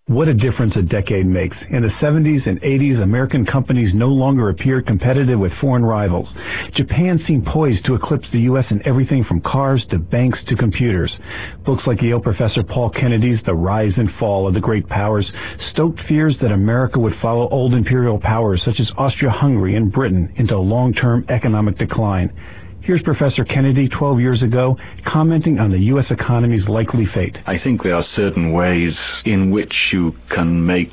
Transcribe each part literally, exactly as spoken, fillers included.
What a difference a decade makes. In the seventies and eighties, American companies no longer appeared competitive with foreign rivals. Japan seemed poised to eclipse the U S in everything from cars to banks to computers. Books like Yale professor Paul Kennedy's The Rise and Fall of the Great Powers stoked fears that America would follow old imperial powers such as Austria-Hungary and Britain into long-term economic decline. Here's Professor Kennedy twelve years ago commenting on the U S economy's likely fate. I think there are certain ways in which you can make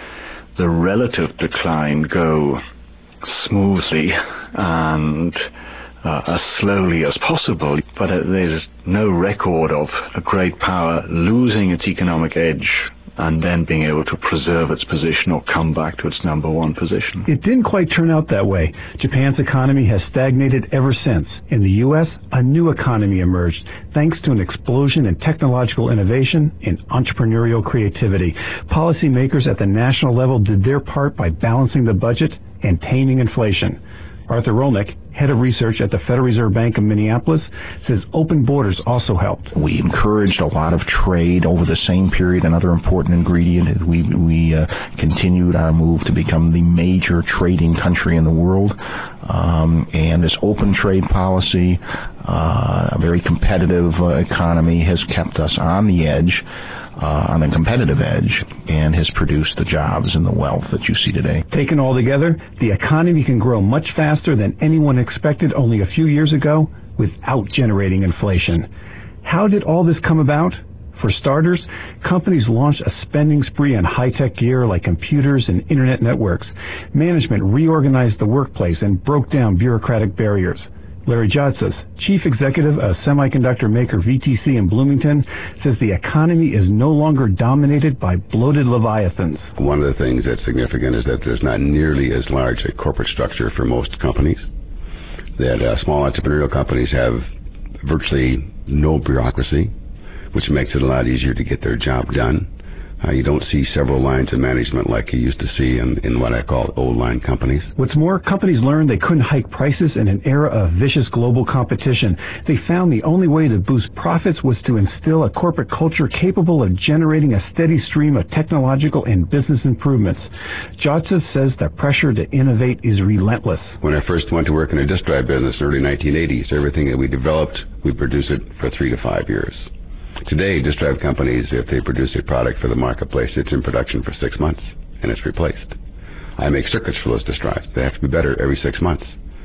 the relative decline go smoothly and uh, as slowly as possible, but uh, there's no record of a great power losing its economic edge and then being able to preserve its position or come back to its number one position. It didn't quite turn out that way. Japan's economy has stagnated ever since. In the U S, a new economy emerged, thanks to an explosion in technological innovation and entrepreneurial creativity. Policymakers at the national level did their part by balancing the budget and taming inflation. Arthur Rolnick, head of research at the Federal Reserve Bank of Minneapolis, says open borders also helped. We encouraged a lot of trade over the same period. Another important ingredient, we we uh, continued our move to become the major trading country in the world. Um, and this open trade policy, uh, a very competitive uh, economy, has kept us on the edge, uh, on the competitive edge, and has produced the jobs and the wealth that you see today. Taken all together, the economy can grow much faster than anyone expected only a few years ago without generating inflation. How did all this come about? For starters, companies launched a spending spree on high-tech gear like computers and internet networks. Management reorganized the workplace and broke down bureaucratic barriers. Larry Jotsas, chief executive of semiconductor maker V T C in Bloomington, says the economy is no longer dominated by bloated leviathans. One of the things that's significant is that there's not nearly as large a corporate structure for most companies. That uh, small entrepreneurial companies have virtually no bureaucracy, which makes it a lot easier to get their job done. Uh, you don't see several lines of management like you used to see in, in what I call old line companies. What's more, companies learned they couldn't hike prices in an era of vicious global competition. They found the only way to boost profits was to instill a corporate culture capable of generating a steady stream of technological and business improvements. Jotsas says the pressure to innovate is relentless. When I first went to work in a disk drive business in the early nineteen eighties, everything that we developed, we produce it for three to five years. Today, disk drive companies, if they produce a product for the marketplace, it's in production for six months, and it's replaced. I make circuits for those disk drives. They have to be better every six months.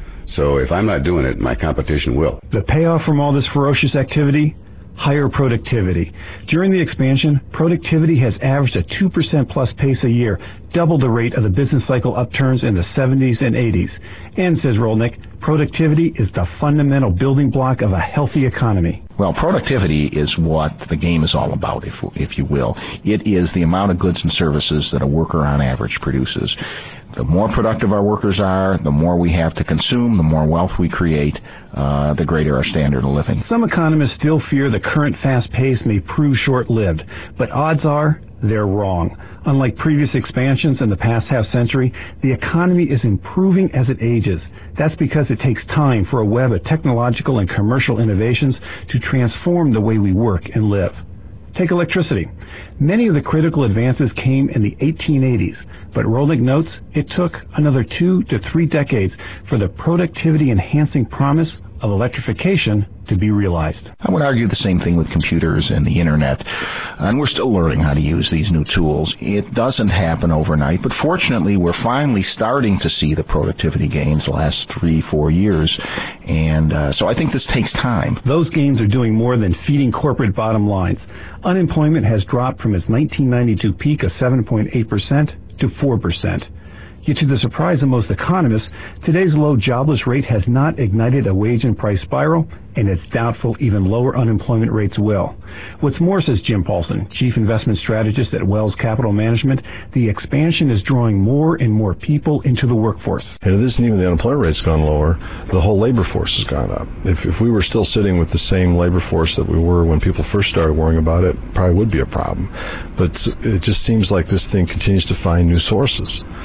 So if I'm not doing it, my competition will. The payoff from all this ferocious activity? Higher productivity. During the expansion, productivity has averaged a two percent plus pace a year, double the rate of the business cycle upturns in the seventies and eighties. And, says Rolnick, productivity is the fundamental building block of a healthy economy. Well, productivity is what the game is all about, if if you will. It is the amount of goods and services that a worker on average produces. The more productive our workers are, the more we have to consume, the more wealth we create, uh, the greater our standard of living. Some economists still fear the current fast pace may prove short-lived, but odds are they're wrong. Unlike previous expansions in the past half-century, the economy is improving as it ages. That's because it takes time for a web of technological and commercial innovations to transform the way we work and live. Take electricity. Many of the critical advances came in the eighteen eighties, but Rolnick notes it took another two to three decades for the productivity-enhancing promise of electrification to be realized. I would argue the same thing with computers and the internet, and we're still learning how to use these new tools. It doesn't happen overnight, but fortunately we're finally starting to see the productivity gains the last three, four years, and uh, so I think this takes time. Those gains are doing more than feeding corporate bottom lines. Unemployment has dropped from its nineteen ninety-two peak of seven point eight percent to four percent. Yet to the surprise of most economists, today's low jobless rate has not ignited a wage and price spiral, and it's doubtful even lower unemployment rates will. What's more, says Jim Paulson, chief investment strategist at Wells Capital Management, the expansion is drawing more and more people into the workforce. And it isn't even the unemployment rate's gone lower, the whole labor force has gone up. If, if we were still sitting with the same labor force that we were when people first started worrying about it, probably would be a problem. But it just seems like this thing continues to find new sources. Whether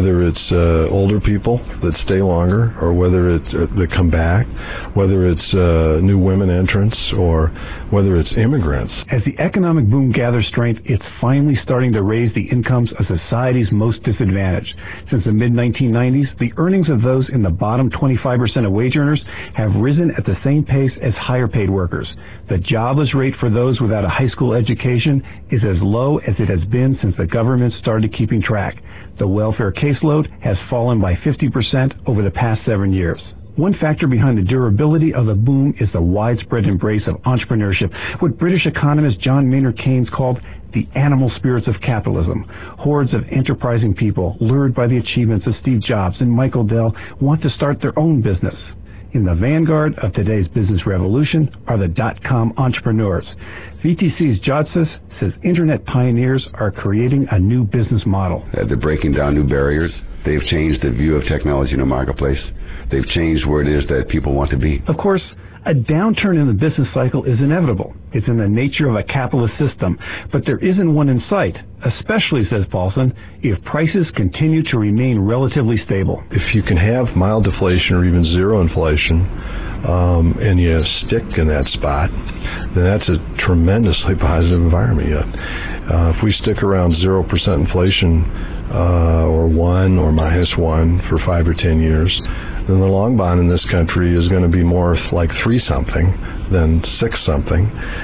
whether it's uh, older people that stay longer, or whether it's uh, that come back, whether it's uh, new women entrants, or whether it's immigrants. As the economic boom gathers strength, it's finally starting to raise the incomes of society's most disadvantaged. Since the mid nineteen nineties, the earnings of those in the bottom twenty-five percent of wage earners have risen at the same pace as higher paid workers. The jobless rate for those without a high school education is as low as it has been since the government started keeping track. The welfare caseload has fallen by fifty percent over the past seven years. One factor behind the durability of the boom is the widespread embrace of entrepreneurship, what British economist John Maynard Keynes called the animal spirits of capitalism. Hordes of enterprising people, lured by the achievements of Steve Jobs and Michael Dell, want to start their own business. In the vanguard of today's business revolution are the dot-com entrepreneurs. V T C's Jodsis says internet pioneers are creating a new business model. Uh, they're breaking down new barriers. They've changed the view of technology in the marketplace. They've changed where it is that people want to be. Of course, a downturn in the business cycle is inevitable. It's in the nature of a capitalist system, but there isn't one in sight, especially, says Paulson, if prices continue to remain relatively stable. If you can have mild deflation or even zero inflation, um, and you stick in that spot, then that's a tremendously positive environment. Uh, if we stick around zero percent inflation, uh, or one or minus one for five or ten years, then the long bond in this country is going to be more like three something than six something,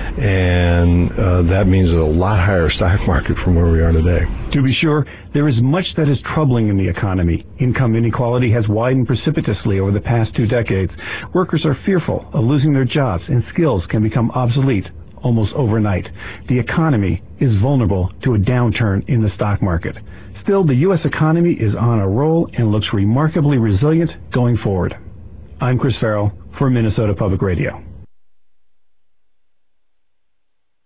and uh, that means a lot higher stock market from where we are today. To be sure, there is much that is troubling in the economy. Income inequality has widened precipitously over the past two decades. Workers are fearful of losing their jobs, and skills can become obsolete almost overnight. The economy is vulnerable to a downturn in the stock market. Still, the U S economy is on a roll and looks remarkably resilient going forward. I'm Chris Farrell for Minnesota Public Radio.